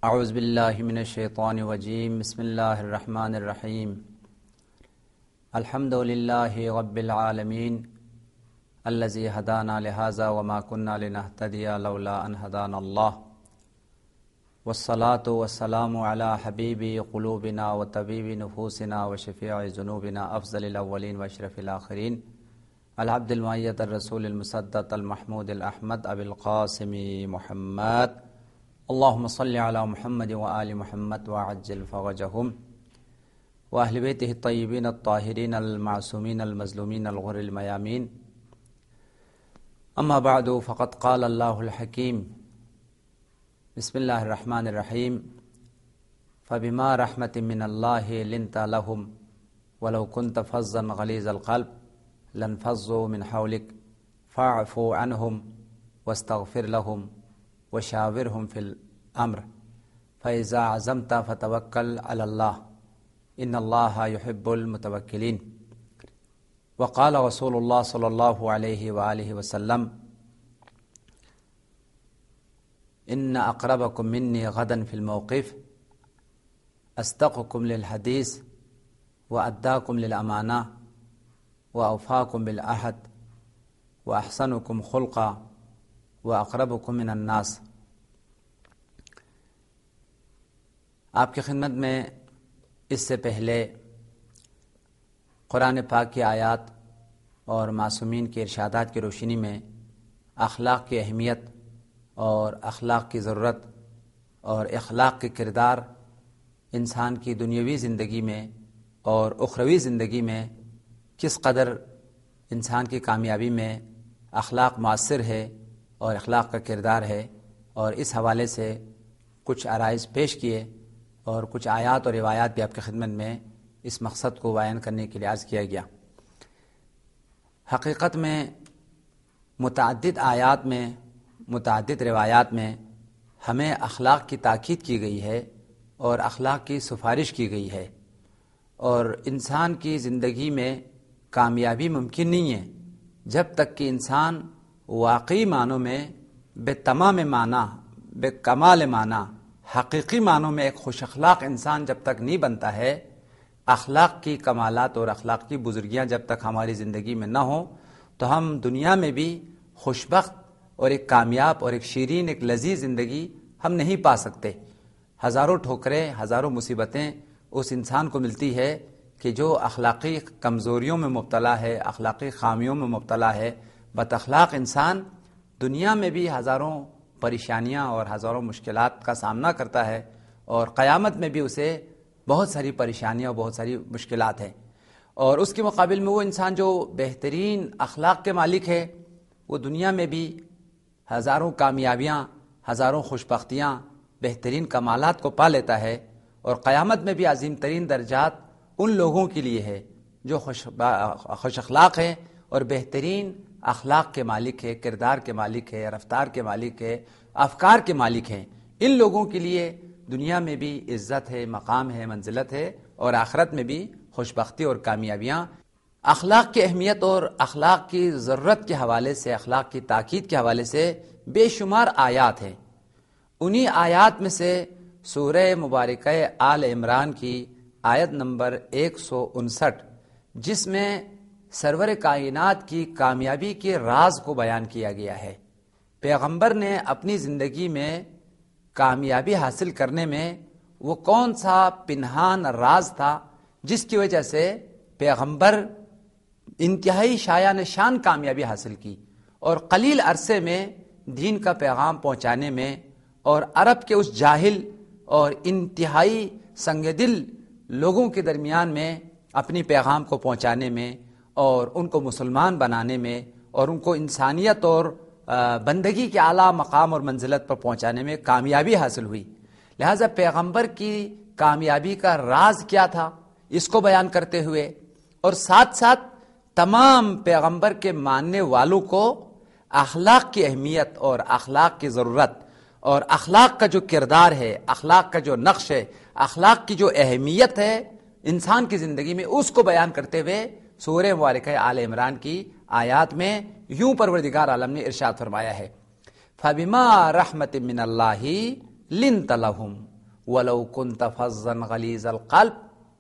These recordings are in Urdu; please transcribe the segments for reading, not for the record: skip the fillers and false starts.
اعوذ باللہ من الشیطان الرجیم بسم اللہ الرحمن الرحیم الحمد للہ رب العالمین الذی ہدانا لہذا وما كنا لنہتدی لولا ان ہدانا اللہ والصلاة والسلام علی حبیب قلوبنا وطبیب نفوسنا وشفیع ذنوبنا افضل الاولین واشرف الاخرین العبد المؤید الرسول المصدق المحمود الاحمد ابی القاسم محمد اللهم صل على محمد وآل محمد وعجل فرجهم وأهل بيته الطيبين الطاهرين المعصومين المظلومين الغر الميامين أما بعد فقد قال الله الحكيم بسم الله الرحمن الرحيم فبما رحمة من الله لنت لهم ولو كنت فظا غليظ القلب لانفضوا من حولك فاعف عنهم واستغفر لهم وشاورهم في الأمر فإذا عزمت فتوكل على الله إن الله يحب المتوكلين وقال رسول الله صلى الله عليه وآله وسلم إن أقربكم مني غدا في الموقف أصدقكم للحديث وأداكم للأمانة وأوفاكم بالعهد وأحسنكم خلقا وأقربكم من الناس۔ آپ کی خدمت میں اس سے پہلے قرآن پاک کی آیات اور معصومین کے ارشادات کی روشنی میں اخلاق کی اہمیت اور اخلاق کی ضرورت اور اخلاق کے کردار انسان کی دنیاوی زندگی میں اور اخروی زندگی میں کس قدر انسان کی کامیابی میں اخلاق مؤثر ہے اور اخلاق کا کردار ہے، اور اس حوالے سے کچھ عرائض پیش کیے اور کچھ آیات اور روایات بھی آپ کی خدمت میں اس مقصد کو بیان کرنے کے لیے عرض کیا گیا۔ حقیقت میں متعدد آیات میں متعدد روایات میں ہمیں اخلاق کی تاکید کی گئی ہے اور اخلاق کی سفارش کی گئی ہے، اور انسان کی زندگی میں کامیابی ممکن نہیں ہے جب تک کہ انسان واقعی معنوں میں بے تمام معنی بے کمال معنی حقیقی معنوں میں ایک خوش اخلاق انسان جب تک نہیں بنتا ہے، اخلاق کی کمالات اور اخلاق کی بزرگیاں جب تک ہماری زندگی میں نہ ہوں تو ہم دنیا میں بھی خوشبخت اور ایک کامیاب اور ایک شیرین ایک لذیذ زندگی ہم نہیں پا سکتے۔ ہزاروں ٹھوکریں ہزاروں مصیبتیں اس انسان کو ملتی ہے کہ جو اخلاقی کمزوریوں میں مبتلا ہے، اخلاقی خامیوں میں مبتلا ہے۔ بد اخلاق انسان دنیا میں بھی ہزاروں پریشانیاں اور ہزاروں مشکلات کا سامنا کرتا ہے، اور قیامت میں بھی اسے بہت ساری پریشانیاں اور بہت ساری مشکلات ہیں، اور اس کے مقابل میں وہ انسان جو بہترین اخلاق کے مالک ہے وہ دنیا میں بھی ہزاروں کامیابیاں ہزاروں خوشبختیاں بہترین کمالات کو پا لیتا ہے، اور قیامت میں بھی عظیم ترین درجات ان لوگوں کے لیے ہے جو خوش اخلاق ہیں اور بہترین اخلاق کے مالک ہے، کردار کے مالک ہے، رفتار کے مالک ہے، افکار کے مالک ہیں۔ ان لوگوں کے لیے دنیا میں بھی عزت ہے، مقام ہے، منزلت ہے، اور آخرت میں بھی خوشبختی اور کامیابیاں۔ اخلاق کی اہمیت اور اخلاق کی ضرورت کے حوالے سے، اخلاق کی تاکید کے حوالے سے بے شمار آیات ہیں۔ انہی آیات میں سے سورہ مبارکہ آل عمران کی آیت نمبر 159، جس میں سرور کائنات کی کامیابی کے راز کو بیان کیا گیا ہے۔ پیغمبر نے اپنی زندگی میں کامیابی حاصل کرنے میں وہ کون سا پنہان راز تھا جس کی وجہ سے پیغمبر انتہائی شایان شان کامیابی حاصل کی، اور قلیل عرصے میں دین کا پیغام پہنچانے میں، اور عرب کے اس جاہل اور انتہائی سنگ دل لوگوں کے درمیان میں اپنی پیغام کو پہنچانے میں، اور ان کو مسلمان بنانے میں، اور ان کو انسانیت اور بندگی کے اعلیٰ مقام اور منزلت پر پہنچانے میں کامیابی حاصل ہوئی۔ لہٰذا پیغمبر کی کامیابی کا راز کیا تھا اس کو بیان کرتے ہوئے، اور ساتھ ساتھ تمام پیغمبر کے ماننے والوں کو اخلاق کی اہمیت اور اخلاق کی ضرورت اور اخلاق کا جو کردار ہے، اخلاق کا جو نقش ہے، اخلاق کی جو اہمیت ہے انسان کی زندگی میں، اس کو بیان کرتے ہوئے سورہ مبارکہ آل عمران کی آیات میں یوں پروردگار عالم نے ارشاد فرمایا ہے، فَبِمَا رَحْمَةٍ مِّنَ اللَّهِ لِنْتَ لَهُمْ، وَلَوْ كُنْتَ فَظًّا غَلِيظَ الْقَلْبِ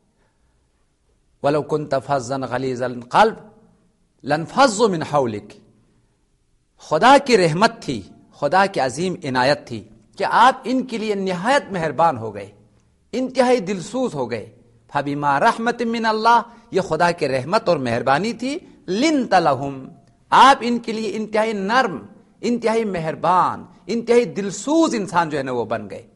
وَلَوْ كُنْتَ فَظًّا غَلِيظَ الْقَلْبِ لَانفَضُّوا مِنْ حَوْلِكَ. خدا کی رحمت تھی، خدا کی عظیم عنایت تھی کہ آپ ان کے لیے نہایت مہربان ہو گئے، انتہائی دلسوز ہو گئے. فَبِمَا رَحْمَةٍ مِّنَ اللَّهِ، یہ خدا کی رحمت اور مہربانی تھی. لِنْتَ لَهُمْ، آپ ان کے لیے انتہائی نرم، انتہائی مہربان، انتہائی دلسوز انسان جو ہے نا وہ بن گئے.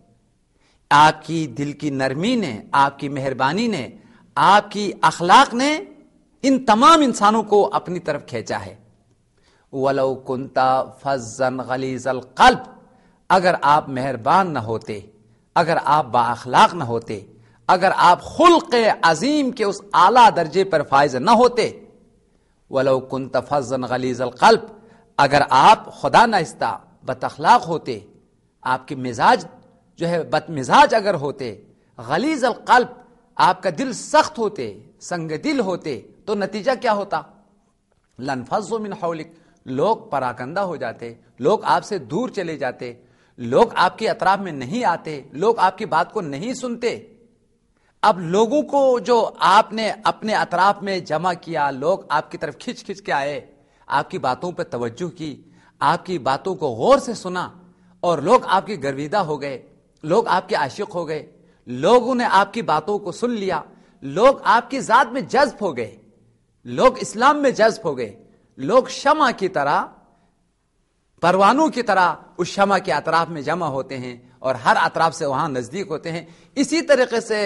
آپ کی دل کی نرمی نے، آپ کی مہربانی نے، آپ کی اخلاق نے ان تمام انسانوں کو اپنی طرف کھینچا ہے. وَلَوْ كُنْتَ فَظًّا غَلِيظَ الْقَلْبِ، اگر آپ مہربان نہ ہوتے، اگر آپ با اخلاق نہ ہوتے، اگر آپ خلق عظیم کے اس اعلیٰ درجے پر فائز نہ ہوتے. وَلَوْ كُنْتَ فَظًّا غَلِيظَ الْقَلْبِ، اگر آپ خدا نہستہ بد اخلاق ہوتے، آپ کے مزاج جو ہے بد مزاج اگر ہوتے، غلیظ القلب، آپ کا دل سخت ہوتے، سنگ دل ہوتے، تو نتیجہ کیا ہوتا؟ لَانفَضُّوا مِنْ حَوْلِكَ، لوگ پراکندہ ہو جاتے، لوگ آپ سے دور چلے جاتے، لوگ آپ کے اطراف میں نہیں آتے، لوگ آپ کی بات کو نہیں سنتے. اب لوگوں کو جو آپ نے اپنے اطراف میں جمع کیا، لوگ آپ کی طرف کھچ کھچ کے آئے، آپ کی باتوں پہ توجہ کی، آپ کی باتوں کو غور سے سنا، اور لوگ آپ کی گرویدہ ہو گئے، لوگ آپ کے عاشق ہو گئے، لوگوں نے آپ کی باتوں کو سن لیا، لوگ آپ کی ذات میں جذب ہو گئے، لوگ اسلام میں جذب ہو گئے. لوگ شمع کی طرح، پروانوں کی طرح اس شمع کے اطراف میں جمع ہوتے ہیں اور ہر اطراف سے وہاں نزدیک ہوتے ہیں. اسی طریقے سے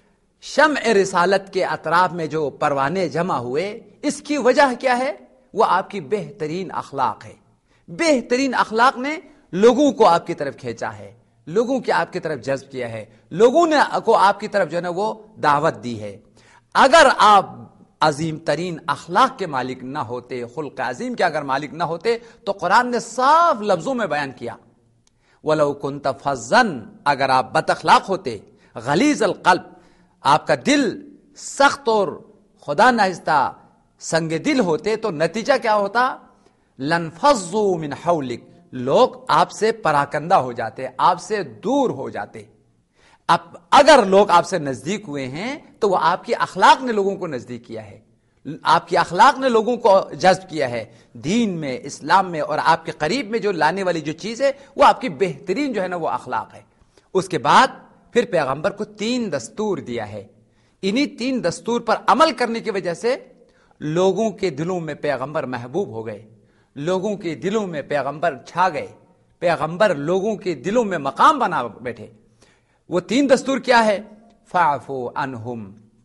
شمع رسالت کے اطراف میں جو پروانے جمع ہوئے، اس کی وجہ کیا ہے؟ وہ آپ کی بہترین اخلاق ہے. بہترین اخلاق نے لوگوں کو آپ کی طرف کھینچا ہے، لوگوں کی آپ کی طرف جذب کیا ہے، لوگوں نے کو آپ کی طرف جو ہے نا وہ دعوت دی ہے. اگر آپ عظیم ترین اخلاق کے مالک نہ ہوتے، خلق عظیم کے اگر مالک نہ ہوتے، تو قرآن نے صاف لفظوں میں بیان کیا. وَلَوْ كُنْتَ فَظًّا، اگر آپ بد اخلاق ہوتے، غلیظ القلب، آپ کا دل سخت اور خدا نہستہ سنگ دل ہوتے، تو نتیجہ کیا ہوتا؟ لَانفَضُّوا مِنْ حَوْلِكَ، لوگ آپ سے پراکندہ ہو جاتے، آپ سے دور ہو جاتے. اب اگر لوگ آپ سے نزدیک ہوئے ہیں تو وہ آپ کی اخلاق نے لوگوں کو نزدیک کیا ہے، آپ کی اخلاق نے لوگوں کو جذب کیا ہے. دین میں، اسلام میں اور آپ کے قریب میں جو لانے والی جو چیز ہے وہ آپ کی بہترین جو ہے نا وہ اخلاق ہے. اس کے بعد پھر پیغمبر کو 3 دستور دیا ہے. انہی 3 دستور پر عمل کرنے کی وجہ سے لوگوں کے دلوں میں پیغمبر محبوب ہو گئے، لوگوں کے دلوں میں پیغمبر چھا گئے، پیغمبر لوگوں کے دلوں میں مقام بنا بیٹھے. وہ 3 دستور کیا ہے؟ فَاعْفُوا عَنْهُمْ،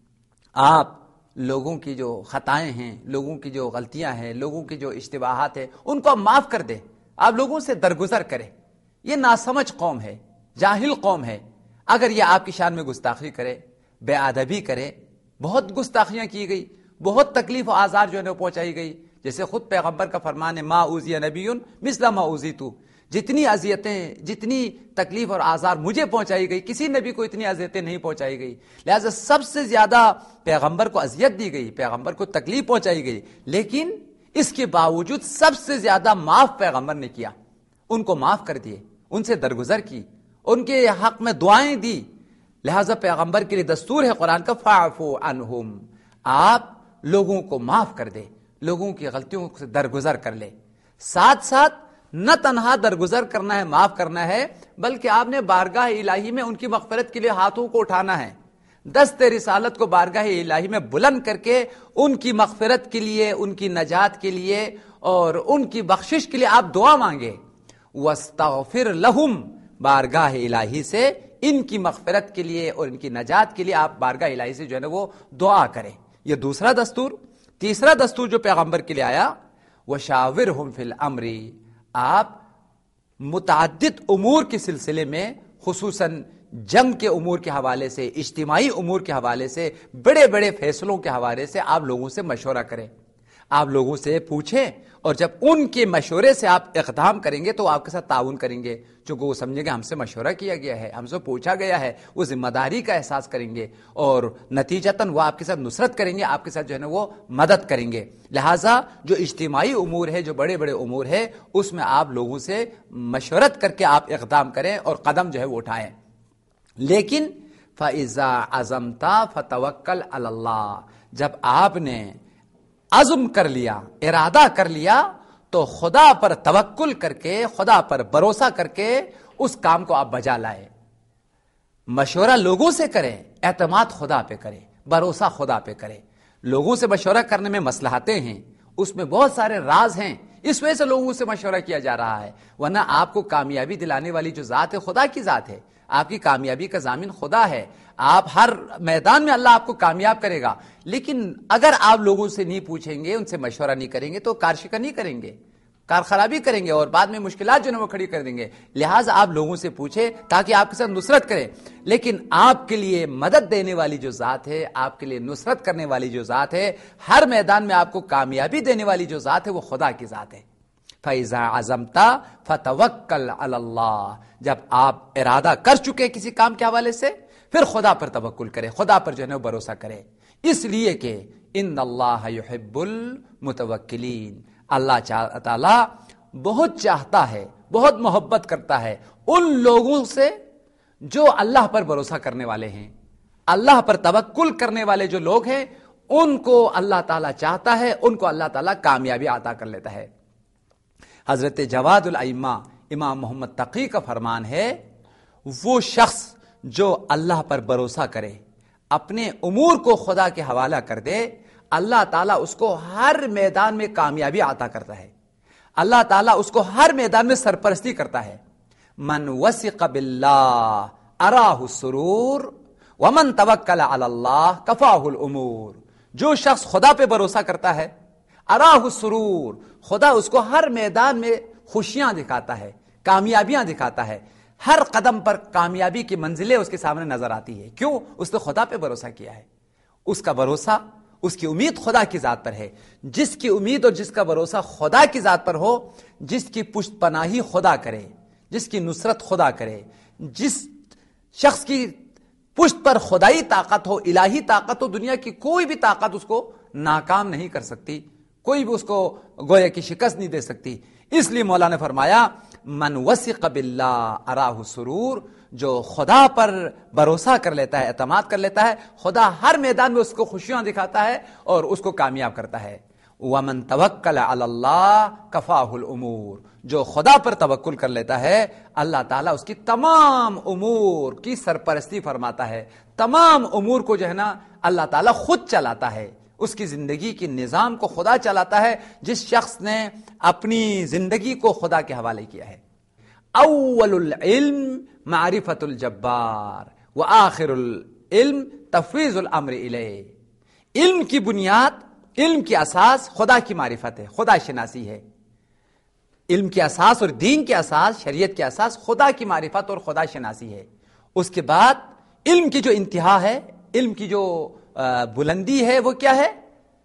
آپ لوگوں کی جو خطائیں ہیں، لوگوں کی جو غلطیاں ہیں، لوگوں کی جو اشتباہات ہیں، ان کو آپ معاف کر دیں، آپ لوگوں سے درگزر کریں. یہ ناسمجھ قوم ہے، جاہل قوم ہے. اگر یہ آپ کی شان میں گستاخی کرے، بے ادبی کرے، بہت گستاخیاں کی گئی، بہت تکلیف و آزار جو ہے پہنچائی گئی. جیسے خود پیغمبر کا فرمان ہے، ما اوذی نبی مثل ما اوذیت، جتنی اذیتیں، جتنی تکلیف اور آزار مجھے پہنچائی گئی، کسی نبی کو اتنی اذیتیں نہیں پہنچائی گئی. لہذا سب سے زیادہ پیغمبر کو اذیت دی گئی، پیغمبر کو تکلیف پہنچائی گئی، لیکن اس کے باوجود سب سے زیادہ معاف پیغمبر نے کیا. ان کو معاف کر دیے، ان سے درگزر کی، ان کے حق میں دعائیں دی. لہذا پیغمبر کے لیے دستور ہے قرآن کا، فَاعْفُوا عَنْهُمْ، آپ لوگوں کو معاف کر دے، لوگوں کی غلطیوں سے درگزر کر لے. ساتھ ساتھ نہ تنہا درگزر کرنا ہے، معاف کرنا ہے، بلکہ آپ نے بارگاہ الہی میں ان کی مغفرت کے لیے ہاتھوں کو اٹھانا ہے، دست رسالت کو بارگاہ الہی میں بلند کر کے ان کی مغفرت کے لیے، ان کی نجات کے لیے اور ان کی بخشش کے لیے آپ دعا مانگے. وَاسْتَغْفِرْ لَهُمْ، بارگاہ الہی سے ان کی مغفرت کے لیے اور ان کی نجات کے لیے آپ بارگاہ الہی سے جو ہے نا وہ دعا کریں. یہ دوسرا دستور. تیسرا دستور جو پیغمبر کے لیے آیا، وَشَاوِرْهُمْ فِي الْأَمْرِ، آپ متعدد امور کے سلسلے میں، خصوصاً جنگ کے امور کے حوالے سے، اجتماعی امور کے حوالے سے، بڑے بڑے فیصلوں کے حوالے سے آپ لوگوں سے مشورہ کریں، آپ لوگوں سے پوچھیں، اور جب ان کے مشورے سے آپ اقدام کریں گے تو آپ کے ساتھ تعاون کریں گے، چونکہ وہ سمجھیں گے ہم سے مشورہ کیا گیا ہے، ہم سے پوچھا گیا ہے، وہ ذمہ داری کا احساس کریں گے اور نتیجتاً وہ آپ کے ساتھ نصرت کریں گے، آپ کے ساتھ جو ہے نا وہ مدد کریں گے. لہٰذا جو اجتماعی امور ہے، جو بڑے بڑے امور ہے، اس میں آپ لوگوں سے مشورت کر کے آپ اقدام کریں اور قدم جو ہے وہ اٹھائیں. لیکن فَإِذَا عَزَمْتَ فَتَوَكَّلْ عَلَى اللَّهِ، جب آپ نے عزم کر لیا، ارادہ کر لیا، تو خدا پر توکل کر کے، خدا پر بھروسہ کر کے اس کام کو آپ بجا لائے۔ مشورہ لوگوں سے کریں، اعتماد خدا پہ کریں، بھروسہ خدا پہ کریں۔ لوگوں سے مشورہ کرنے میں مصلحتیں ہیں، اس میں بہت سارے راز ہیں، اس وجہ سے لوگوں سے مشورہ کیا جا رہا ہے، ورنہ آپ کو کامیابی دلانے والی جو ذات ہے خدا کی ذات ہے، آپ کی کامیابی کا ضامن خدا ہے۔ آپ ہر میدان میں اللہ آپ کو کامیاب کرے گا، لیکن اگر آپ لوگوں سے نہیں پوچھیں گے، ان سے مشورہ نہیں کریں گے تو کارشکر نہیں کریں گے، کار خرابی کریں گے اور بعد میں مشکلات جو ہے وہ کھڑی کر دیں گے۔ لہٰذا آپ لوگوں سے پوچھیں تاکہ آپ کے ساتھ نصرت کریں، لیکن آپ کے لیے مدد دینے والی جو ذات ہے، آپ کے لیے نصرت کرنے والی جو ذات ہے، ہر میدان میں آپ کو کامیابی دینے والی جو ذات ہے وہ خدا کی ذات ہے۔ فَإِذَا عَزَمْتَ فَتَوَكَّلْ عَلَى اللَّهِ، جب آپ ارادہ کر چکے کسی کام کے حوالے سے، پھر خدا پر توکل کرے، خدا پر جو ہے بھروسہ کرے، اس لیے کہ ان اللہ یحب المتوکلین، اللہ تعالی بہت چاہتا ہے، بہت محبت کرتا ہے ان لوگوں سے جو اللہ پر بھروسہ کرنے والے ہیں، اللہ پر توکل کرنے والے جو لوگ ہیں ان کو اللہ تعالیٰ چاہتا ہے، ان کو اللہ تعالیٰ کامیابی عطا کر لیتا ہے۔ حضرت جواد الائمہ امام محمد تقی کا فرمان ہے، وہ شخص جو اللہ پر بھروسہ کرے، اپنے امور کو خدا کے حوالہ کر دے، اللہ تعالیٰ اس کو ہر میدان میں کامیابی عطا کرتا ہے، اللہ تعالیٰ اس کو ہر میدان میں سرپرستی کرتا ہے۔ من وثق باللہ اراہ السرور ومن توکل علی اللہ کفاہ الامور، جو شخص خدا پہ بھروسہ کرتا ہے، اراہ السرور، خدا اس کو ہر میدان میں خوشیاں دکھاتا ہے، کامیابیاں دکھاتا ہے، ہر قدم پر کامیابی کی منزلیں اس کے سامنے نظر آتی ہے۔ کیوں؟ اس نے خدا پہ بھروسہ کیا ہے، اس کا بھروسہ، اس کی امید خدا کی ذات پر ہے۔ جس کی امید اور جس کا بھروسہ خدا کی ذات پر ہو، جس کی پشت پناہی خدا کرے، جس کی نصرت خدا کرے، جس شخص کی پشت پر خدائی طاقت ہو، الہی طاقت ہو، دنیا کی کوئی بھی طاقت اس کو ناکام نہیں کر سکتی، کوئی بھی اس کو گویا کی شکست نہیں دے سکتی۔ اس لیے مولا نے فرمایا من وثق باللہ اراہ السرور، جو خدا پر بھروسہ کر لیتا ہے، اعتماد کر لیتا ہے، خدا ہر میدان میں اس کو خوشیاں دکھاتا ہے اور اس کو کامیاب کرتا ہے۔ ومن توکل علی اللہ کفاہ الامور، جو خدا پر توکل کر لیتا ہے، اللہ تعالیٰ اس کی تمام امور کی سرپرستی فرماتا ہے، تمام امور کو جو ہے نا اللہ تعالیٰ خود چلاتا ہے، اس کی زندگی کی نظام کو خدا چلاتا ہے، جس شخص نے اپنی زندگی کو خدا کے حوالے کیا ہے۔ اول العلم معرفت الجبار وآخر العلم تفویض الامر الیہ، علم کی بنیاد، علم کی اساس خدا کی معرفت ہے، خدا شناسی ہے۔ علم کی اساس اور دین کی اساس، شریعت کی اساس خدا کی معرفت اور خدا شناسی ہے۔ اس کے بعد علم کی جو انتہا ہے، علم کی جو بلندی ہے، وہ کیا ہے؟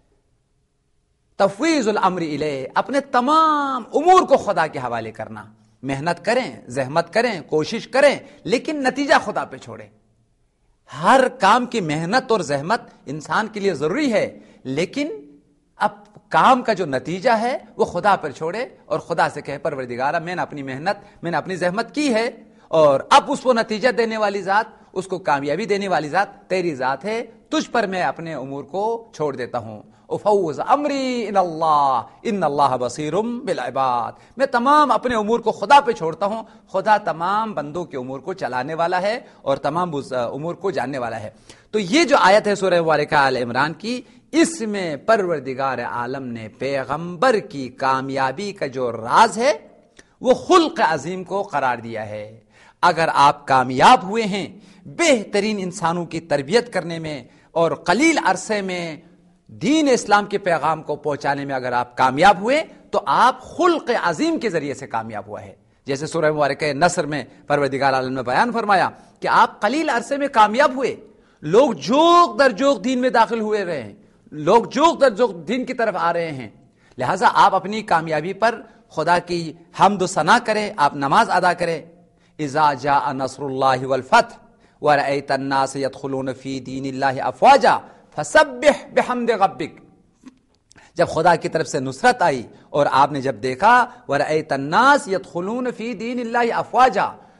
تفویض الامر الیہ، اپنے تمام امور کو خدا کے حوالے کرنا۔ محنت کریں، زحمت کریں، کوشش کریں، لیکن نتیجہ خدا پہ چھوڑیں۔ ہر کام کی محنت اور زحمت انسان کے لیے ضروری ہے، لیکن اب کام کا جو نتیجہ ہے وہ خدا پر چھوڑے اور خدا سے کہے پروردگارا میں نے اپنی محنت، میں نے اپنی زحمت کی ہے، اور اب اس کو نتیجہ دینے والی ذات، اس کو کامیابی دینے والی ذات تیری ذات ہے، تجھ پر میں اپنے امور کو چھوڑ دیتا ہوں۔ افوض امری الی اللہ ان اللہ بصیر بالعباد، میں تمام اپنے امور کو خدا پہ چھوڑتا ہوں، خدا تمام بندوں کے امور کو چلانے والا ہے اور تمام امور کو جاننے والا ہے۔ تو یہ جو آیت ہے سورہ مبارکہ آل عمران کی، اس میں پروردگار عالم نے پیغمبر کی کامیابی کا جو راز ہے وہ خلق عظیم کو قرار دیا ہے۔ اگر آپ کامیاب ہوئے ہیں بہترین انسانوں کی تربیت کرنے میں اور قلیل عرصے میں دین اسلام کے پیغام کو پہنچانے میں اگر آپ کامیاب ہوئے تو آپ خلق عظیم کے ذریعے سے کامیاب ہوا ہے۔ جیسے سورہ مبارکہ نصر میں پروردگار عالم نے بیان فرمایا کہ آپ قلیل عرصے میں کامیاب ہوئے، لوگ جوق در جوق دین میں داخل ہوئے رہے ہیں، لوگ جوق در جوق دین کی طرف آ رہے ہیں، لہٰذا آپ اپنی کامیابی پر خدا کی حمد و ثنا کریں، آپ نماز ادا کریں۔ اذا جاء نصر اللہ والفتح ورأیت الناس يدخلون فی دین اللہ افواجا فسبح بحمد ربک، جب خدا کی طرف سے نصرت آئی اور آپ نے جب دیکھا ورأیت الناس يدخلون فی دین اللہ افواجا،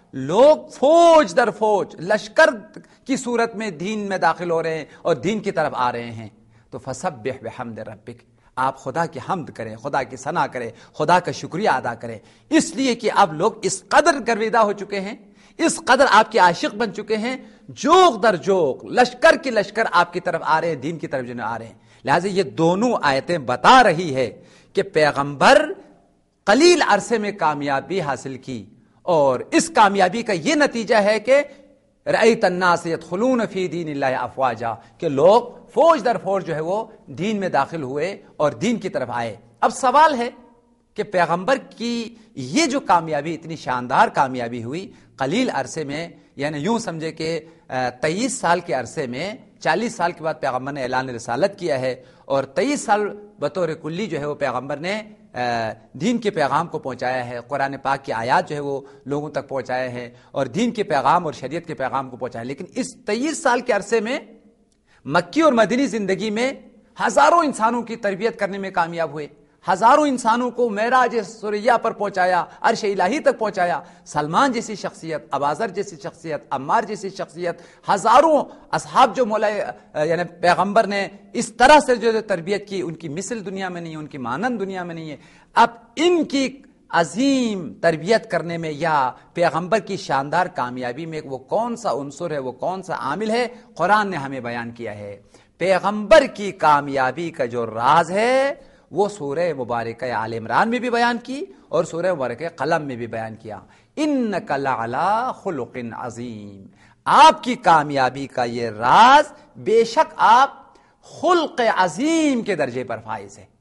لوگ فوج در فوج لشکر کی صورت میں دین میں داخل ہو رہے ہیں اور دین کی طرف آ رہے ہیں. تو فسبح بحمد ربک، آپ خدا کی حمد کریں، خدا کی ثنا کریں، خدا کا شکریہ ادا کریں، اس لیے کہ اب لوگ اس قدر گرویدہ ہو چکے ہیں، اس قدر آپ کے عاشق بن چکے ہیں، جوق در جوق لشکر کی لشکر آپ کی طرف آ رہے ہیں، دین کی طرف جنہیں آ رہے ہیں. لہٰذا یہ دونوں آیتیں بتا رہی ہے کہ پیغمبر قلیل عرصے میں کامیابی حاصل کی، اور اس کامیابی کا یہ نتیجہ ہے کہ رأیت الناس یدخلون فی دین اللہ افواجا، کہ لوگ فوج در فوج جو ہے وہ دین میں داخل ہوئے اور دین کی طرف آئے. اب سوال ہے کہ پیغمبر کی یہ جو کامیابی، اتنی شاندار کامیابی ہوئی قلیل عرصے میں، یعنی یوں سمجھے کہ 23 سال کے عرصے میں، 40 سال کے بعد پیغمبر نے اعلان رسالت کیا ہے، اور 23 سال بطور کلی جو ہے وہ پیغمبر نے دین کے پیغام کو پہنچایا ہے، قرآن پاک کی آیات جو ہے وہ لوگوں تک پہنچایا ہے، اور دین کے پیغام اور شریعت کے پیغام کو پہنچایا. لیکن اس 23 سال کے عرصے میں مکی اور مدنی زندگی میں ہزاروں انسانوں کی تربیت کرنے میں کامیاب ہوئے، ہزاروں انسانوں کو معراج ثریا پر پہنچایا، عرش الہی تک پہنچایا. سلمان جیسی شخصیت، ابوذر جیسی شخصیت، عمار جیسی شخصیت، ہزاروں اصحاب جو مولا یعنی پیغمبر نے اس طرح سے جو تربیت کی، ان کی مثل دنیا میں نہیں ہے، ان کی مانند دنیا میں نہیں ہے. اب ان کی عظیم تربیت کرنے میں یا پیغمبر کی شاندار کامیابی میں وہ کون سا عنصر ہے، وہ کون سا عامل ہے، قرآن نے ہمیں بیان کیا ہے. پیغمبر کی کامیابی کا جو راز ہے وہ سورہ مبارکہ آل عمران میں بھی بیان کی اور سورہ مبارکہ قلم میں بھی بیان کیا. انک لعلی خلق عظیم، آپ کی کامیابی کا یہ راز بے شک آپ خلق عظیم کے درجے پر فائز ہے.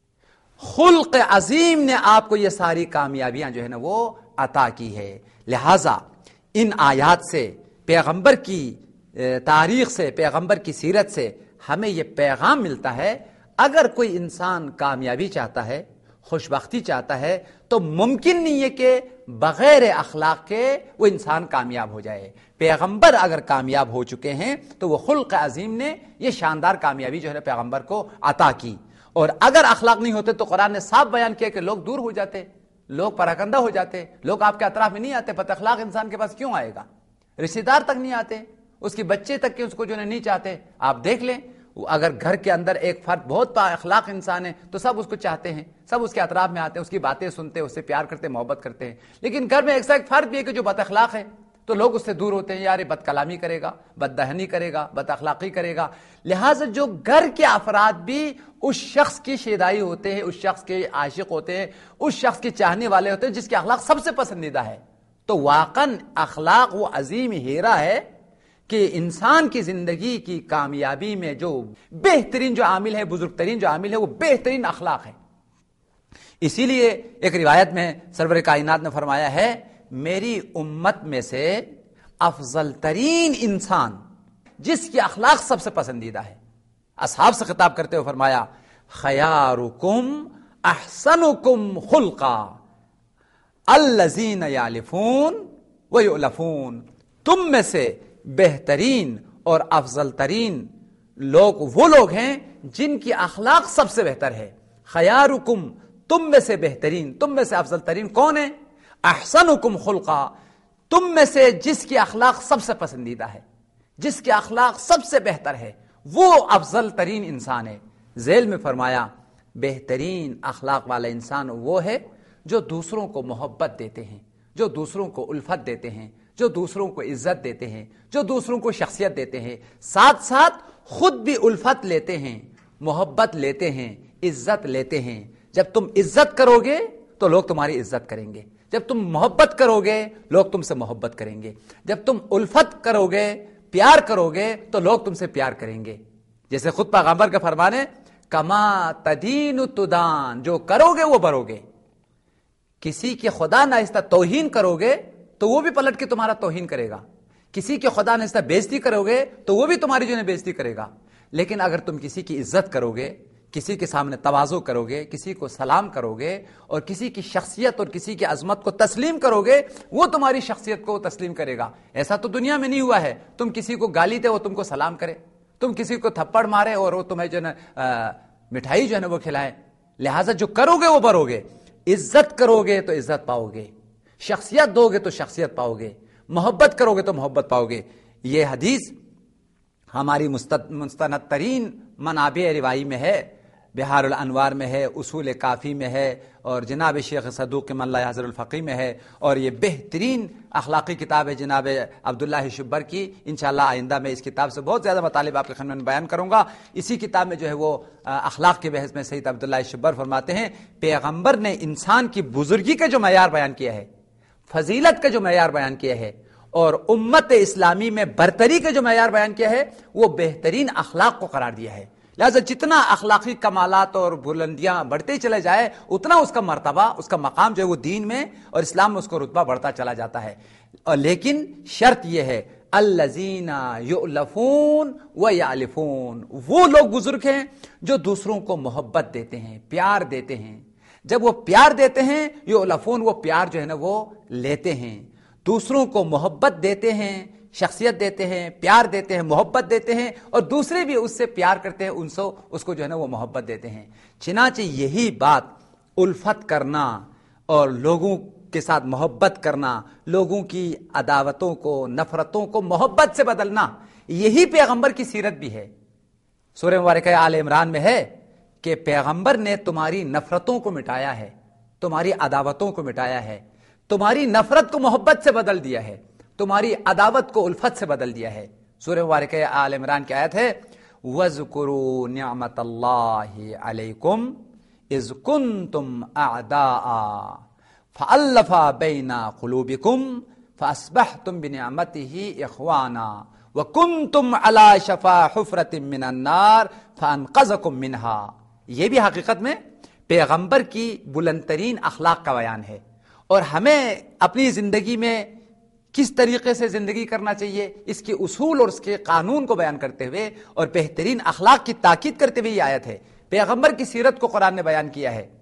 خلق عظیم نے آپ کو یہ ساری کامیابیاں جو ہے نا وہ عطا کی ہے. لہذا ان آیات سے، پیغمبر کی تاریخ سے، پیغمبر کی سیرت سے ہمیں یہ پیغام ملتا ہے، اگر کوئی انسان کامیابی چاہتا ہے، خوشبختی چاہتا ہے، تو ممکن نہیں ہے کہ بغیر اخلاق کے وہ انسان کامیاب ہو جائے. پیغمبر اگر کامیاب ہو چکے ہیں تو وہ خلق عظیم نے یہ شاندار کامیابی جو ہے پیغمبر کو عطا کی. اور اگر اخلاق نہیں ہوتے تو قرآن نے صاف بیان کیا کہ لوگ دور ہو جاتے، لوگ پراکندہ ہو جاتے، لوگ آپ کے اطراف میں نہیں آتے. بد اخلاق انسان کے پاس کیوں آئے گا؟ رشتہ دار تک نہیں آتے، اس کے بچے تک کہ اس کو جو نہیں چاہتے. آپ دیکھ لیں، اگر گھر کے اندر ایک فرد بہت با اخلاق انسان ہے تو سب اس کو چاہتے ہیں، سب اس کے اطراف میں آتے ہیں، اس کی باتیں سنتے ہیں، اس سے پیار کرتے ہیں، محبت کرتے ہیں. لیکن گھر میں ایک فرد بھی ہے کہ جو بد اخلاق ہے تو لوگ اس سے دور ہوتے ہیں، یار یہ بد کلامی کرے گا، بد دہنی کرے گا، بد اخلاقی کرے گا. لہٰذا جو گھر کے افراد بھی اس شخص کی شیدائی ہوتے ہیں، اس شخص کے عاشق ہوتے ہیں، اس شخص کے چاہنے والے ہوتے ہیں جس کے اخلاق سب سے پسندیدہ ہے. تو واقعاً اخلاق وہ عظیم ہیرا ہے کہ انسان کی زندگی کی کامیابی میں جو بہترین جو عامل ہے، بزرگ ترین جو عامل ہے، وہ بہترین اخلاق ہے. اسی لیے ایک روایت میں سرور کائنات نے فرمایا ہے، میری امت میں سے افضل ترین انسان جس کی اخلاق سب سے پسندیدہ ہے. اصحاب سے خطاب کرتے ہوئے فرمایا، خیارکم احسنکم خلقا الذین یعلفون ویؤلفون، تم میں سے بہترین اور افضل ترین لوگ وہ لوگ ہیں جن کی اخلاق سب سے بہتر ہے. خیارکم، تم میں سے بہترین، تم میں سے افضل ترین کون ہے؟ احسنکم خلقا، تم میں سے جس کی اخلاق سب سے پسندیدہ ہے، جس کے اخلاق سب سے بہتر ہے، وہ افضل ترین انسان ہے. ذیل میں فرمایا بہترین اخلاق والا انسان وہ ہے جو دوسروں کو محبت دیتے ہیں، جو دوسروں کو الفت دیتے ہیں، جو دوسروں کو عزت دیتے ہیں، جو دوسروں کو شخصیت دیتے ہیں، ساتھ ساتھ خود بھی الفت لیتے ہیں، محبت لیتے ہیں، عزت لیتے ہیں. جب تم عزت کرو گے تو لوگ تمہاری عزت کریں گے، جب تم محبت کرو گے لوگ تم سے محبت کریں گے، جب تم الفت کرو گے، پیار کرو گے تو لوگ تم سے پیار کریں گے. جیسے خود پیغمبر کا فرمان ہے، کما تدین تدان، جو کرو گے وہ بھرو گے. کسی کے خدا ناہستہ توہین کرو گے تو وہ بھی پلٹ کے تمہارا توہین کرے گا، کسی کے خدا ناہستہ بےزتی کرو گے تو وہ بھی تمہاری جو ہے بےزتی کرے گا. لیکن اگر تم کسی کی عزت کرو گے، کسی کے سامنے تواضع کرو گے، کسی کو سلام کرو گے اور کسی کی شخصیت اور کسی کی عظمت کو تسلیم کرو گے، وہ تمہاری شخصیت کو تسلیم کرے گا. ایسا تو دنیا میں نہیں ہوا ہے تم کسی کو گالی دے وہ تم کو سلام کرے، تم کسی کو تھپڑ مارے اور وہ تمہیں جو ہے مٹھائی جو ہے نا وہ کھلائے. لہٰذا جو کرو گے وہ بھرو گے. عزت کرو گے تو عزت پاؤ گے، شخصیت دو گے تو شخصیت پاؤ گے، محبت کرو گے تو محبت پاؤ گے۔ یہ حدیث ہماری مستند ترین منابع روائی میں ہے، بہار الانوار میں ہے، اصول کافی میں ہے، اور جناب شیخ صدوق من لا یحضر الفقی میں ہے، اور یہ بہترین اخلاقی کتاب ہے جناب عبداللہ شبر کی۔ انشاءاللہ آئندہ میں اس کتاب سے بہت زیادہ مطالب آپ کے خدمت میں بیان کروں گا۔ اسی کتاب میں جو ہے وہ اخلاق کے بحث میں سید عبداللہ شبر فرماتے ہیں پیغمبر نے انسان کی بزرگی کا جو معیار بیان کیا ہے، فضیلت کا جو معیار بیان کیا ہے، اور امت اسلامی میں برتری کا جو معیار بیان کیا ہے، وہ بہترین اخلاق کو قرار دیا ہے۔ لہذا جتنا اخلاقی کمالات اور بلندیاں بڑھتے چلے جائے اتنا اس کا مرتبہ، اس کا مقام جو ہے وہ دین میں اور اسلام میں اس کو رتبہ بڑھتا چلا جاتا ہے۔ اور لیکن شرط یہ ہے الذین یؤلفون ویألفون، وہ لوگ بزرگ ہیں جو دوسروں کو محبت دیتے ہیں، پیار دیتے ہیں۔ جب وہ پیار دیتے ہیں، یؤلفون، وہ پیار جو ہے نا وہ لیتے ہیں، دوسروں کو محبت دیتے ہیں، شخصیت دیتے ہیں، پیار دیتے ہیں، محبت دیتے ہیں، اور دوسرے بھی اس سے پیار کرتے ہیں، اس کو جو ہے نا وہ محبت دیتے ہیں۔ چنانچہ یہی بات الفت کرنا اور لوگوں کے ساتھ محبت کرنا، لوگوں کی عداوتوں کو، نفرتوں کو محبت سے بدلنا، یہی پیغمبر کی سیرت بھی ہے۔ سورہ مبارکہ آل عمران میں ہے کہ پیغمبر نے تمہاری نفرتوں کو مٹایا ہے، تمہاری عداوتوں کو مٹایا ہے، تمہاری نفرت کو محبت سے بدل دیا ہے، تمہاری عداوت کو الفت سے بدل دیا ہے۔ سورہ مبارکہ آل عمران کی آیت ہے وَاذْكُرُوا نِعْمَةَ اللَّهِ عَلَيْكُمْ إِذْ كُنْتُمْ أَعْدَاءً فَأَلَّفَ بَيْنَ قُلُوبِكُمْ فَأَصْبَحْتُمْ بِنِعْمَتِهِ إِخْوَانًا وَكُنْتُمْ عَلَى شَفَا حُفْرَةٍ مِّنَ النَّارِ فَأَنْقَذَكُم مِّنْهَا۔ یہ بھی حقیقت میں پیغمبر کی بلند ترین اخلاق کا بیان ہے، اور ہمیں اپنی زندگی میں کس طریقے سے زندگی کرنا چاہیے اس کے اصول اور اس کے قانون کو بیان کرتے ہوئے اور بہترین اخلاق کی تاکید کرتے ہوئے یہ آیت ہے۔ پیغمبر کی سیرت کو قرآن نے بیان کیا ہے۔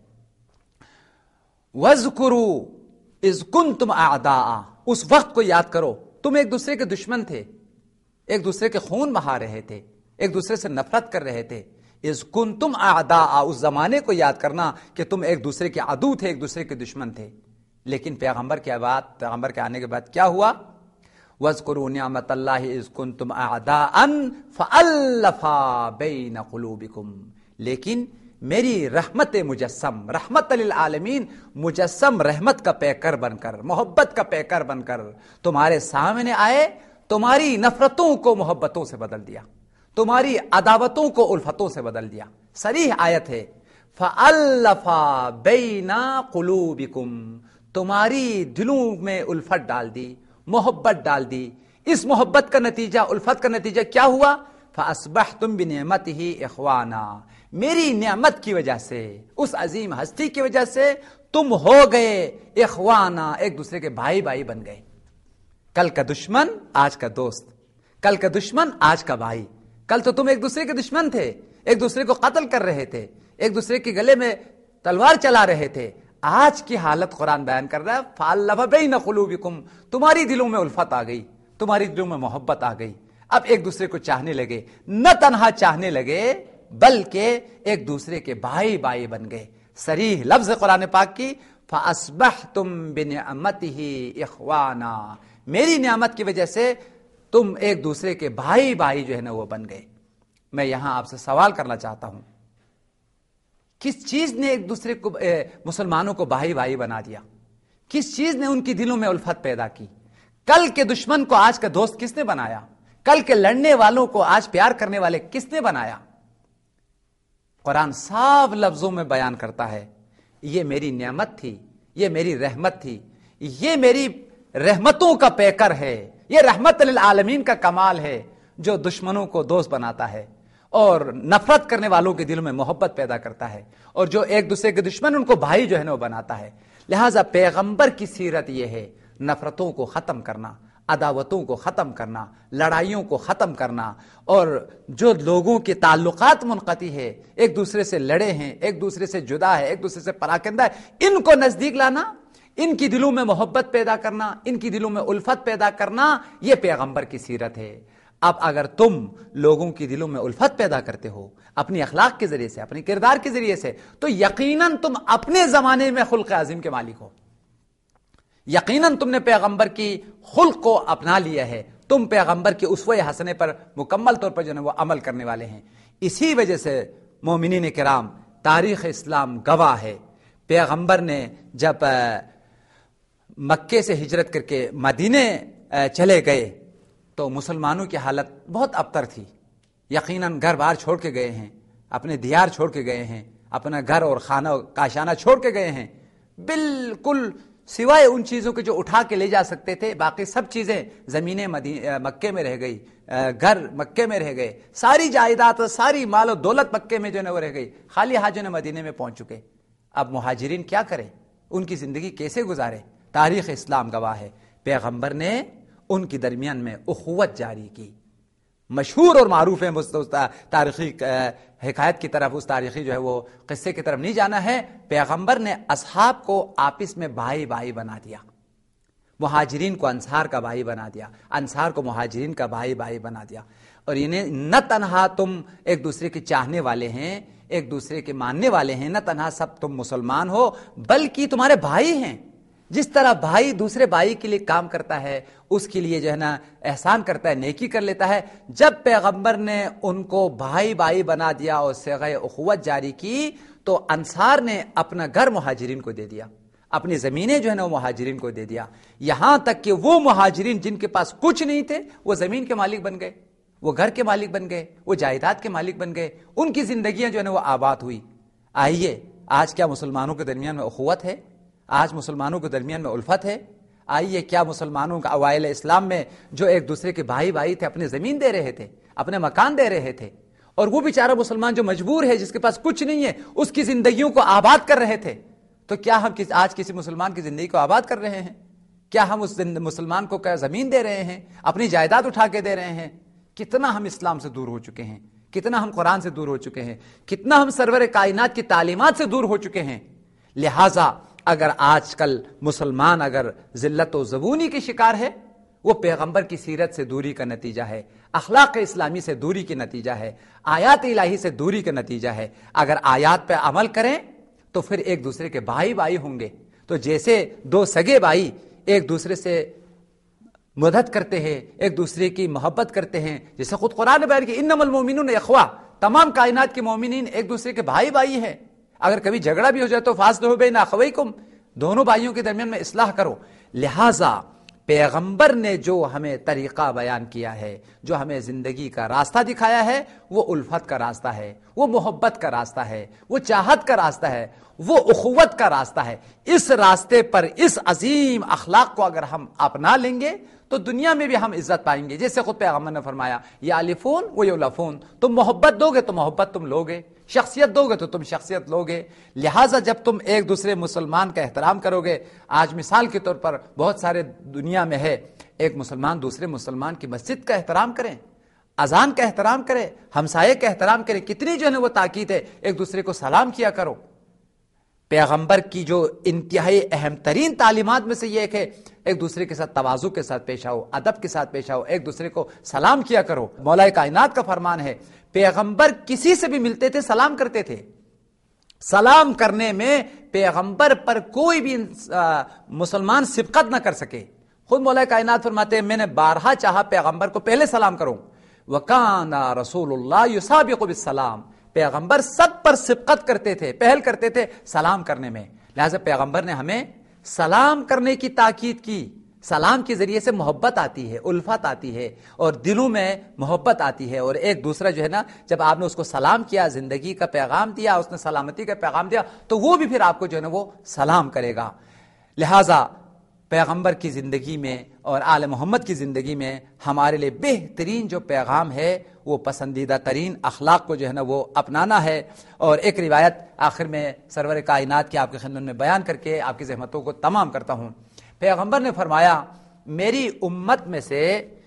وَاذْكُرُوا إِذْ كُنْتُمْ أَعْدَاءً، اس وقت کو یاد کرو تم ایک دوسرے کے دشمن تھے، ایک دوسرے کے خون بہا رہے تھے، ایک دوسرے سے نفرت کر رہے تھے۔ إِذْ كُنْتُمْ أَعْدَاءً، اس زمانے کو یاد کرنا کہ تم ایک دوسرے کے عدو تھے، ایک دوسرے کے دشمن تھے۔ لیکن پیغمبر کے آنے کے بعد کیا ہوا؟ وَاذْكُرُوا نِعْمَةَ اللَّهِ إِذْ كُنْتُمْ أَعْدَاءً فَأَلَّفَ بَيْنَ قُلُوبِكُمْ، لیکن میری رحمت مجسم، رحمت للعالمین، مجسم رحمت کا پیکر بن کر، محبت کا پیکر بن کر تمہارے سامنے آئے، تمہاری نفرتوں کو محبتوں سے بدل دیا، تمہاری عداوتوں کو الفتوں سے بدل دیا۔ صریح آیت ہے فَأَلَّفَ بَيْنَ قُلُوبِكُمْ، تمہاری دلوں میں الفت ڈال دی، محبت ڈال دی۔ اس محبت کا نتیجہ، الفت کا نتیجہ کیا ہوا؟ فَأَصْبَحْتُمْ بِنِعْمَتِهِ إِخْوَانًا، میری نعمت کی وجہ سے، اس عظیم ہستی کی وجہ سے تم ہو گئے اخوانا، ایک دوسرے کے بھائی بھائی بن گئے۔ کل کا دشمن آج کا دوست، کل کا دشمن آج کا بھائی۔ کل تو تم ایک دوسرے کے دشمن تھے، ایک دوسرے کو قتل کر رہے تھے، ایک دوسرے کے گلے میں تلوار چلا رہے تھے۔ آج کی حالت قرآن بیان کر رہا ہے فَأَلَّفَ بَيْنَ قُلُوبِكُمْ، تمہاری دلوں میں الفت آ گئی، تمہاری دلوں میں محبت آ گئی، اب ایک دوسرے کو چاہنے لگے، نہ تنہا چاہنے لگے بلکہ ایک دوسرے کے بھائی بھائی بن گئے۔ صریح لفظ قرآن پاک کی فَأَصْبَحْتُمْ بِنِعْمَتِهِ إِخْوَانًا، میری نعمت کی وجہ سے تم ایک دوسرے کے بھائی بھائی جو ہے نا وہ بن گئے۔ میں یہاں آپ سے سوال کرنا چاہتا ہوں، کس چیز نے ایک دوسرے کو، مسلمانوں کو بھائی بھائی بنا دیا؟ کس چیز نے ان کی دلوں میں الفت پیدا کی؟ کل کے دشمن کو آج کا دوست کس نے بنایا؟ کل کے لڑنے والوں کو آج پیار کرنے والے کس نے بنایا؟ قرآن صاف لفظوں میں بیان کرتا ہے یہ میری نعمت تھی، یہ میری رحمت تھی، یہ میری رحمتوں کا پیکر ہے، یہ رحمت للعالمین کا کمال ہے جو دشمنوں کو دوست بناتا ہے اور نفرت کرنے والوں کے دلوں میں محبت پیدا کرتا ہے، اور جو ایک دوسرے کے دشمن ان کو بھائی جو ہے نا وہ بناتا ہے۔ لہٰذا پیغمبر کی سیرت یہ ہے نفرتوں کو ختم کرنا، عداوتوں کو ختم کرنا، لڑائیوں کو ختم کرنا، اور جو لوگوں کے تعلقات منقطع ہے، ایک دوسرے سے لڑے ہیں، ایک دوسرے سے جدا ہے، ایک دوسرے سے پراکندہ ہے، ان کو نزدیک لانا، ان کی دلوں میں محبت پیدا کرنا، ان کی دلوں میں الفت پیدا کرنا، یہ پیغمبر کی سیرت ہے۔ اب اگر تم لوگوں کی دلوں میں الفت پیدا کرتے ہو اپنی اخلاق کے ذریعے سے، اپنی کردار کے ذریعے سے، تو یقیناً تم اپنے زمانے میں خلق عظیم کے مالک ہو، یقیناً تم نے پیغمبر کی خلق کو اپنا لیا ہے، تم پیغمبر کی اسوہ حسنہ پر مکمل طور پر جو ہے وہ عمل کرنے والے ہیں۔ اسی وجہ سے مومنین کرام، تاریخ اسلام گواہ ہے، پیغمبر نے جب مکے سے ہجرت کر کے مدینے چلے گئے تو مسلمانوں کی حالت بہت ابتر تھی۔ یقیناً گھر بار چھوڑ کے گئے ہیں، اپنے دیار چھوڑ کے گئے ہیں، اپنا گھر اور خانہ کاشانہ چھوڑ کے گئے ہیں، بالکل سوائے ان چیزوں کے جو اٹھا کے لے جا سکتے تھے، باقی سب چیزیں زمینیں مکے میں رہ گئی، گھر مکے میں رہ گئے، ساری جائیداد ساری مال و دولت مکے میں جو ہے وہ رہ گئی، خالی ہاتھ جو ہے مدینے میں پہنچ چکے۔ اب مہاجرین کیا کریں، ان کی زندگی کیسے گزارے؟ تاریخ اسلام گواہ ہے، پیغمبر نے ان کی درمیان میں اخوت جاری کی۔ مشہور اور معروف ہے، تاریخی حکایت کی طرف، اس تاریخی جو ہے وہ قصے کی طرف نہیں جانا ہے۔ پیغمبر نے اصحاب کو آپس میں بھائی بھائی بنا دیا، مہاجرین کو انصار کا بھائی بنا دیا، انصار کو مہاجرین کا بھائی بھائی بنا دیا۔ اور انہیں نہ تنہا تم ایک دوسرے کے چاہنے والے ہیں، ایک دوسرے کے ماننے والے ہیں، نہ تنہا سب تم مسلمان ہو، بلکہ تمہارے بھائی ہیں۔ جس طرح بھائی دوسرے بھائی کے لیے کام کرتا ہے، اس کے لیے جو ہے نا احسان کرتا ہے، نیکی کر لیتا ہے، جب پیغمبر نے ان کو بھائی بھائی بنا دیا اور صیغہ اخوت جاری کی تو انصار نے اپنا گھر مہاجرین کو دے دیا، اپنی زمینیں جو ہے نا وہ مہاجرین کو دے دیا، یہاں تک کہ وہ مہاجرین جن کے پاس کچھ نہیں تھے وہ زمین کے مالک بن گئے، وہ گھر کے مالک بن گئے، وہ جائیداد کے مالک بن گئے، ان کی زندگیاں جو ہے نا وہ آباد ہوئی۔ آئیے آج کیا مسلمانوں کے درمیان میں اخوت ہے؟ آج مسلمانوں کے درمیان میں الفت ہے؟ آئیے کیا مسلمانوں کا اوائل اسلام میں جو ایک دوسرے کے بھائی بھائی تھے، اپنے زمین دے رہے تھے، اپنے مکان دے رہے تھے، اور وہ بیچارہ مسلمان جو مجبور ہے، جس کے پاس کچھ نہیں ہے، اس کی زندگیوں کو آباد کر رہے تھے، تو کیا ہم آج کسی مسلمان کی زندگی کو آباد کر رہے ہیں؟ کیا ہم اس مسلمان کو کیا زمین دے رہے ہیں، اپنی جائیداد اٹھا کے دے رہے ہیں؟ کتنا ہم اسلام سے دور ہو چکے ہیں، کتنا ہم قرآن سے دور ہو چکے ہیں، کتنا ہم سرور کائنات کی تعلیمات سے دور ہو چکے ہیں۔ لہٰذا اگر آج کل مسلمان اگر ذلت و زبونی کی شکار ہے، وہ پیغمبر کی سیرت سے دوری کا نتیجہ ہے، اخلاق اسلامی سے دوری کے نتیجہ ہے، آیات الہی سے دوری کا نتیجہ ہے۔ اگر آیات پہ عمل کریں تو پھر ایک دوسرے کے بھائی بھائی ہوں گے۔ تو جیسے دو سگے بھائی ایک دوسرے سے مدد کرتے ہیں، ایک دوسرے کی محبت کرتے ہیں، جیسے خود قرآن بیان کہ انما المؤمنون اخوہ، تمام کائنات کے مومنین ایک دوسرے کے بھائی بھائی ہیں۔ اگر کبھی جھگڑا بھی ہو جائے تو فاصلہ بین اخویکم، دونوں بھائیوں کے درمیان میں اصلاح کرو۔ لہٰذا پیغمبر نے جو ہمیں طریقہ بیان کیا ہے، جو ہمیں زندگی کا راستہ دکھایا ہے، وہ الفت کا راستہ ہے، وہ محبت کا راستہ ہے، وہ چاہت کا راستہ ہے، وہ اخوت کا راستہ ہے۔ اس راستے پر اس عظیم اخلاق کو اگر ہم اپنا لیں گے تو دنیا میں بھی ہم عزت پائیں گے۔ جیسے خود پیغمبر نے فرمایا یا الفون و یولفون، تم محبت دو گے تو محبت تم لوگے، شخصیت دو گے تو تم شخصیت لوگے۔ لہٰذا جب تم ایک دوسرے مسلمان کا احترام کرو گے، آج مثال کے طور پر بہت سارے دنیا میں ہے، ایک مسلمان دوسرے مسلمان کی مسجد کا احترام کریں، اذان کا احترام کرے، ہمسائے کا احترام کرے، کتنی جو ہے وہ تاکید ہے، ایک دوسرے کو سلام کیا کرو۔ پیغمبر کی جو انتہائی اہم ترین تعلیمات میں سے یہ ایک ہے، ایک دوسرے کے ساتھ تواضع کے ساتھ پیش آؤ، ادب کے ساتھ پیش آؤ، ایک دوسرے کو سلام کیا کرو۔ مولا کائنات کا فرمان ہے، پیغمبر کسی سے بھی ملتے تھے سلام کرتے تھے۔ سلام کرنے میں پیغمبر پر کوئی بھی مسلمان سبقت نہ کر سکے۔ خود مولا کائنات فرماتے ہیں میں نے بارہا چاہا پیغمبر کو پہلے سلام کروں، وَكَانَ رَسُولُ اللَّهِ يُسَابِقُ بِالسَّلَامِ، پیغمبر سب پر سبقت کرتے تھے، پہل کرتے تھے سلام کرنے میں۔ لہذا پیغمبر نے ہمیں سلام کرنے کی تاکید کی۔ سلام کے ذریعے سے محبت آتی ہے، الفت آتی ہے، اور دلوں میں محبت آتی ہے، اور ایک دوسرا جو ہے نا، جب آپ نے اس کو سلام کیا، زندگی کا پیغام دیا، اس نے سلامتی کا پیغام دیا، تو وہ بھی پھر آپ کو جو ہے نا وہ سلام کرے گا۔ لہذا پیغمبر کی زندگی میں اور آل محمد کی زندگی میں ہمارے لیے بہترین جو پیغام ہے وہ پسندیدہ ترین اخلاق کو جو ہے نا وہ اپنانا ہے۔ اور ایک روایت آخر میں سرور کائنات کی آپ کے خدمت میں بیان کر کے آپ کی زحمتوں کو تمام کرتا ہوں۔ پیغمبر نے فرمایا میری امت میں سے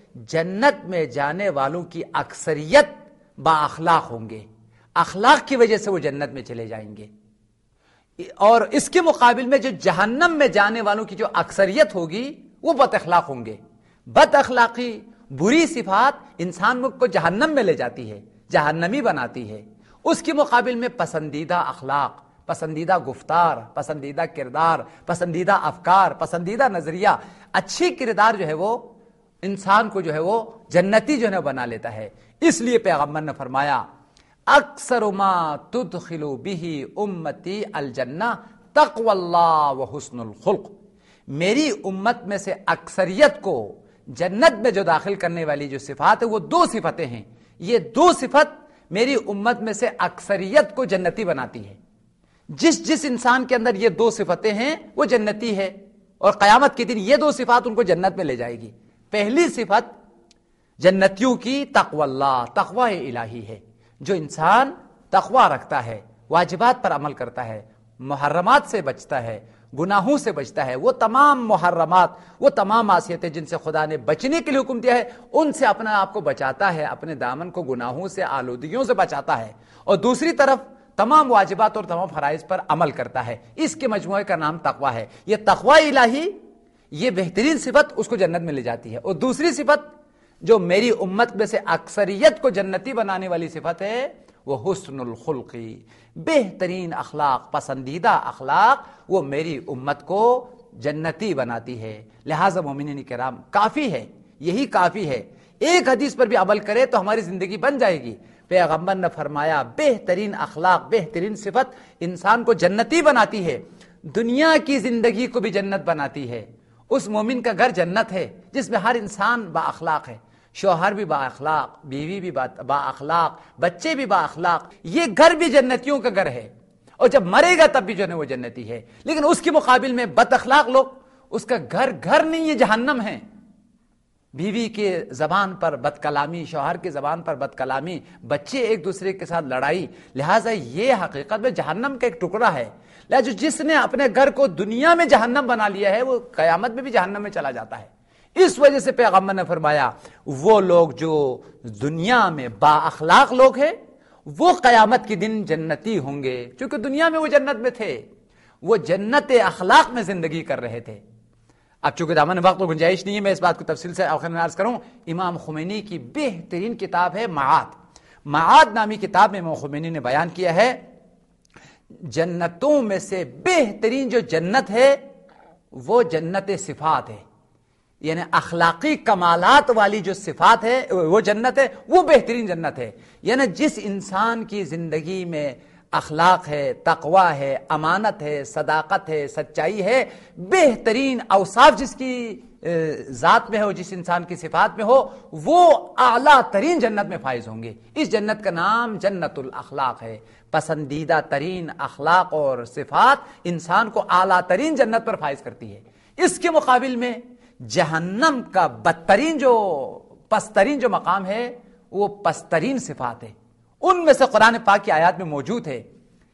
جنت میں جانے والوں کی اکثریت با اخلاق ہوں گے، اخلاق کی وجہ سے وہ جنت میں چلے جائیں گے، اور اس کے مقابل میں جو جہنم میں جانے والوں کی جو اکثریت ہوگی وہ بد اخلاق ہوں گے۔ بد اخلاقی، بری صفات انسان کو جہنم میں لے جاتی ہے، جہنمی بناتی ہے۔ اس کے مقابل میں پسندیدہ اخلاق، پسندیدہ گفتار، پسندیدہ کردار، پسندیدہ افکار، پسندیدہ نظریہ، اچھی کردار جو ہے وہ انسان کو جو ہے وہ جنتی جو ہے بنا لیتا ہے۔ اس لیے پیغمبر نے فرمایا اکثر ما تدخل به امتی الجنہ تقوی اللہ و حسن الخلق، میری امت میں سے اکثریت کو جنت میں جو داخل کرنے والی جو صفات ہے وہ دو صفتیں ہیں۔ یہ دو صفت میری امت میں سے اکثریت کو جنتی بناتی ہے۔ جس انسان کے اندر یہ دو صفتیں ہیں وہ جنتی ہے، اور قیامت کے دن یہ دو صفات ان کو جنت میں لے جائے گی۔ پہلی صفت جنتیوں کی تقوی اللہ، تقوی الہی ہے۔ جو انسان تقوی رکھتا ہے، واجبات پر عمل کرتا ہے، محرمات سے بچتا ہے، گناہوں سے بچتا ہے، وہ تمام محرمات، وہ تمام معصیتیں جن سے خدا نے بچنے کے لیے حکم دیا ہے ان سے اپنا آپ کو بچاتا ہے، اپنے دامن کو گناہوں سے، آلودگیوں سے بچاتا ہے، اور دوسری طرف تمام واجبات اور تمام فرائض پر عمل کرتا ہے۔ اس کے مجموعے کا نام تقوی ہے۔ یہ تقوی الہی، یہ بہترین صفت اس کو جنت میں لے جاتی ہے۔ اور دوسری صفت جو میری امت میں سے اکثریت کو جنتی بنانے والی صفت ہے وہ حسن الخلقی، بہترین اخلاق، پسندیدہ اخلاق، وہ میری امت کو جنتی بناتی ہے۔ لہٰذا مومنین کرام کافی ہے، یہی کافی ہے، ایک حدیث پر بھی عمل کرے تو ہماری زندگی بن جائے گی۔ پیغمبر نے فرمایا بہترین اخلاق، بہترین صفت انسان کو جنتی بناتی ہے، دنیا کی زندگی کو بھی جنت بناتی ہے۔ اس مومن کا گھر جنت ہے جس میں ہر انسان با اخلاق ہے، شوہر بھی با اخلاق، بیوی بھی با اخلاق، بچے بھی با اخلاق، یہ گھر بھی جنتیوں کا گھر ہے، اور جب مرے گا تب بھی جو ہے وہ جنتی ہے۔ لیکن اس کے مقابل میں بد اخلاق لوگ، اس کا گھر نہیں، یہ جہنم ہے۔ بیوی کے زبان پر بد کلامی، شوہر کے زبان پر بد کلامی، بچے ایک دوسرے کے ساتھ لڑائی، لہٰذا یہ حقیقت میں جہنم کا ایک ٹکڑا ہے۔ لہٰذا جس نے اپنے گھر کو دنیا میں جہنم بنا لیا ہے وہ قیامت میں بھی جہنم میں چلا جاتا ہے۔ اس وجہ سے پیغمبر نے فرمایا وہ لوگ جو دنیا میں با اخلاق لوگ ہیں وہ قیامت کے دن جنتی ہوں گے، چونکہ دنیا میں وہ جنت میں تھے، وہ جنت اخلاق میں زندگی کر رہے تھے۔ اب چونکہ دامن وقت و گنجائش نہیں ہے میں اس بات کو تفصیل سے آخر میں عرض کروں، امام خمینی کی بہترین کتاب ہے معاد نامی کتاب میں امام خمینی نے بیان کیا ہے جنتوں میں سے بہترین جو جنت ہے وہ جنت صفات ہے، یعنی اخلاقی کمالات والی جو صفات ہے وہ جنت ہے، وہ بہترین جنت ہے۔ یعنی جس انسان کی زندگی میں اخلاق ہے، تقوی ہے، امانت ہے، صداقت ہے، سچائی ہے، بہترین اوصاف جس کی ذات میں ہو، جس انسان کی صفات میں ہو، وہ اعلیٰ ترین جنت میں فائز ہوں گے۔ اس جنت کا نام جنت الاخلاق ہے۔ پسندیدہ ترین اخلاق اور صفات انسان کو اعلیٰ ترین جنت پر فائز کرتی ہے۔ اس کے مقابل میں جہنم کا بدترین پسترین جو مقام ہے وہ پسترین صفات ہے۔ ان میں سے قرآن پاک کی آیات میں موجود ہے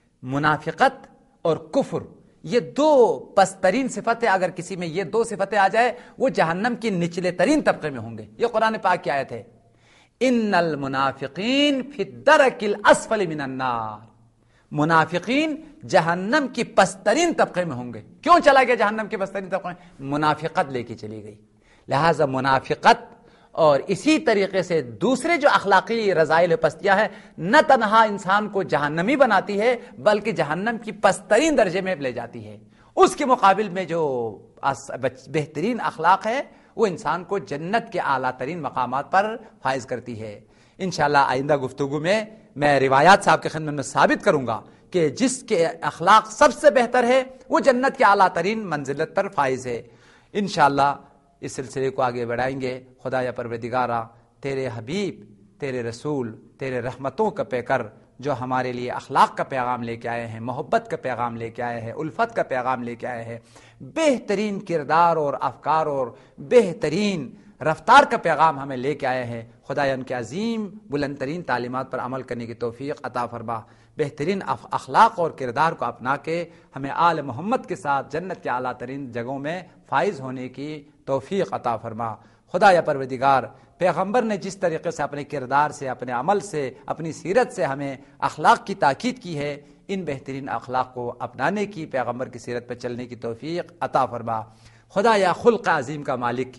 منافقت اور کفر، یہ دو پسترین صفتیں، اگر کسی میں یہ دو صفتیں آ جائے وہ جہنم کی نچلے ترین طبقے میں ہوں گے۔ یہ قرآن پاک کی آیت ہے ان المنافقین فی الدرک الاسفل من النار، منافقین جہنم کی پسترین طبقے میں ہوں گے۔ کیوں چلا گیا جہنم کے پسترین طبقے میں؟ منافقت لے کے چلی گئی۔ لہذا منافقت اور اسی طریقے سے دوسرے جو اخلاقی رذائل پستیاں ہیں نہ تنہا انسان کو جہنمی بناتی ہے بلکہ جہنم کی پسترین درجے میں لے جاتی ہے۔ اس کے مقابل میں جو بہترین اخلاق ہے وہ انسان کو جنت کے اعلیٰ ترین مقامات پر فائز کرتی ہے۔ انشاءاللہ آئندہ گفتگو میں روایات صاحب کے خدمت میں ثابت کروں گا کہ جس کے اخلاق سب سے بہتر ہے وہ جنت کے اعلیٰ ترین منزلت پر فائز ہے۔ انشاءاللہ اس سلسلے کو آگے بڑھائیں گے۔ خدا یا پروردگارا تیرے حبیب، تیرے رسول، تیرے رحمتوں کا پیکر جو ہمارے لیے اخلاق کا پیغام لے کے آئے ہیں، محبت کا پیغام لے کے آئے ہیں، الفت کا پیغام لے کے آئے ہیں، بہترین کردار اور افکار اور بہترین رفتار کا پیغام ہمیں لے کے آئے ہیں، خدایا ان کے عظیم بلند ترین تعلیمات پر عمل کرنے کی توفیق عطا فرما، بہترین اخلاق اور کردار کو اپنا کے ہمیں آل محمد کے ساتھ جنت کے اعلیٰ ترین جگہوں میں فائز ہونے کی توفیق عطا فرما۔ خدا یا پروردگار پیغمبر نے جس طریقے سے اپنے کردار سے، اپنے عمل سے، اپنی سیرت سے ہمیں اخلاق کی تاکید کی ہے، ان بہترین اخلاق کو اپنانے کی، پیغمبر کی سیرت پر چلنے کی توفیق عطا فرما۔ خدا یا خلق عظیم کا مالک،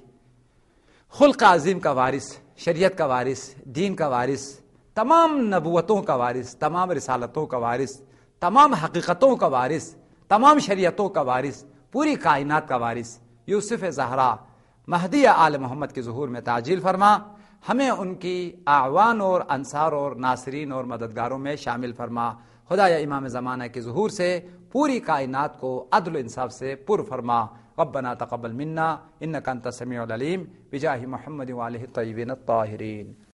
خلق عظیم کا وارث، شریعت کا وارث، دین کا وارث، تمام نبوتوں کا وارث، تمام رسالتوں کا وارث، تمام حقیقتوں کا وارث، تمام شریعتوں کا وارث، پوری کائنات کا وارث یوسف زہرا مہدی آل محمد کے ظہور میں تعجیل فرما، ہمیں ان کی اعوان اور انصار اور ناصرین اور مددگاروں میں شامل فرما۔ خدایا امام زمانہ کے ظہور سے پوری کائنات کو عدل و انصاف سے پر فرما۔ ربنا تقبل منا انک انت السمیع العلیم بجاہ محمد وآلہ الطیبین الطاہرین۔